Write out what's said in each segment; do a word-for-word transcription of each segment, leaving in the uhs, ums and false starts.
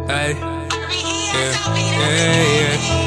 Hey, yeah, yeah, yeah.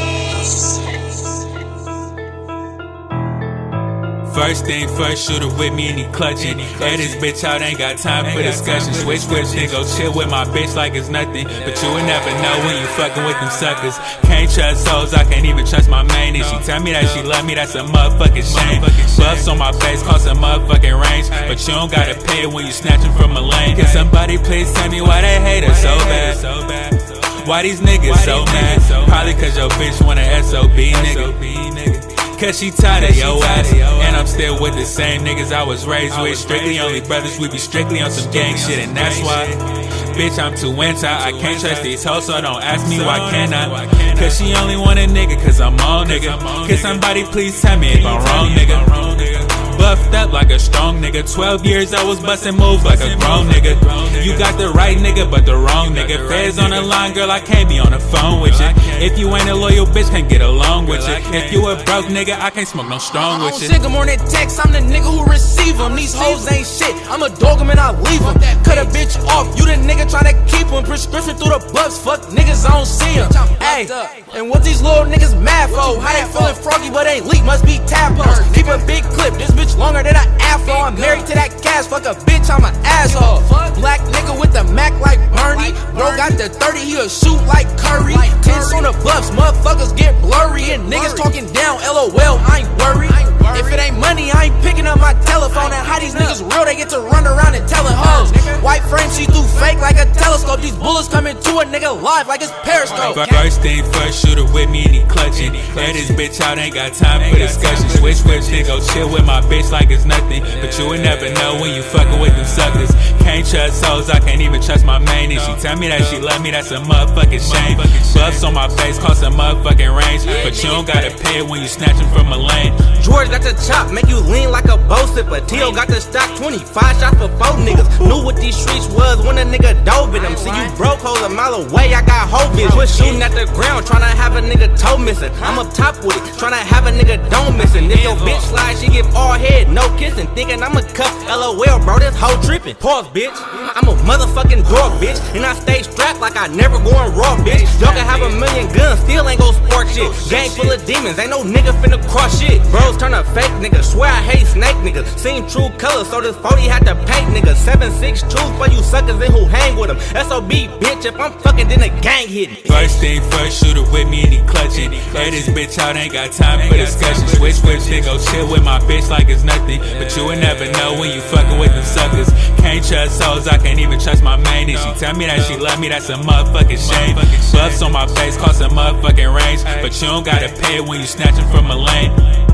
First thing first, shooter with me and he clutching. At this bitch out, ain't got time for discussion. Switch switch, then go chill with my bitch like it's nothing. But you would never know when you fucking with them suckers. Can't trust hoes, I can't even trust my main. And she tell me that she love me, that's a motherfucking shame. Buffs on my face cost a motherfucking range. But you don't gotta pay it when you snatching from a lane. Can somebody please tell me why they hate us so bad? Why these niggas so mad? Probably cause your bitch want a S O B nigga. Cause she tired of yo ass. And I'm still with the same niggas I was raised with. Strictly only brothers, we be strictly on some gang shit. And that's why, bitch, I'm too anti. I can't trust these hoes, so don't ask me why can't I. Cause she only want a nigga cause I'm on nigga. Can somebody please tell me if I'm wrong nigga? Buffed up like a strong nigga. Twelve years I was busting moves like a grown nigga. You got the right nigga but the wrong nigga. Feds on the line, girl, I can't be on the phone with you. If you ain't a loyal bitch, can't get along with you. If you a broke nigga, I can't smoke no strong with you. I don't sick 'em on that text, I'm the nigga who receive 'em. These hoes ain't shit, I'ma dog 'em and I leave 'em. Cut a bitch off, you the nigga tryna keep 'em. Prescription through the bucks, fuck niggas, I don't see 'em. Ayy, and what these little niggas mad for? How they feelin' froggy but ain't leak, must be tadpoles. Keep a big clip, this bitch longer than an afro. I'm married to that cash, fuck a bitch, I'm an asshole. Black nigga with the Mac like Bernie. Bro got the thirty, he'll shoot like Curry. Tens on the buffs, motherfuckers get blurry. And niggas talking down, LOL, I ain't worried. If it ain't money, I ain't picking up my telephone. And how these niggas real, they get to run around and tell it hoes. White frame, see through fake like a telescope. These bullets coming to a nigga live like it's Periscope. First thing first, shooter with me and he clutching. Let this bitch out, ain't got time for discussion. Switch switch, then go chill with my bitch like it's nothing. But you would never know when you fucking with them suckers. Can't trust hoes, I can't even trust my main. And she tell me that she love me, that's a motherfucking shame. Buffs on my face cost a motherfucking range. But you don't gotta pay it when you snatching from a lane. George got the chop, make you lean like a bow sipper. Tio got the stock, twenty-five shots for four niggas. Knew what these streets was when a nigga dove in them. See you broke hoes a mile away, I got whole vision. Was shooting at the ground, tryna have a nigga toe missing. I'm up top with it, tryna have a nigga dome missing. If your bitch slide, she give all head, no kissing. Thinking I'm a cuff, LOL, bro, this hoe tripping. Pause, bitch. I'm a motherfucking dog, bitch. And I stay strapped like I never going raw, bitch. Y'all can have a million guns, still ain't gon' sport shit. Gang full of demons, ain't no nigga finna cross shit. Bros turn a fake nigga, swear I hate snake niggas. Seen true colors, so this forty had to paint niggas. seven six two for you suckers and who hang with them. S O B, bitch, if I'm fucking, then the gang hitting. First thing first, shooter with me and he clutching. Let this bitch out, ain't got time for discussion. Switch switch, then go chill with my bitch like it's nothing. But you would never know when you fucking with them suckers. Can't trust hoes, I can't even trust my main. And she tell me that she love me, that's a motherfucking shame. Buffs on my face cost a motherfucking range. But you don't gotta pay it when you snatching from a lane.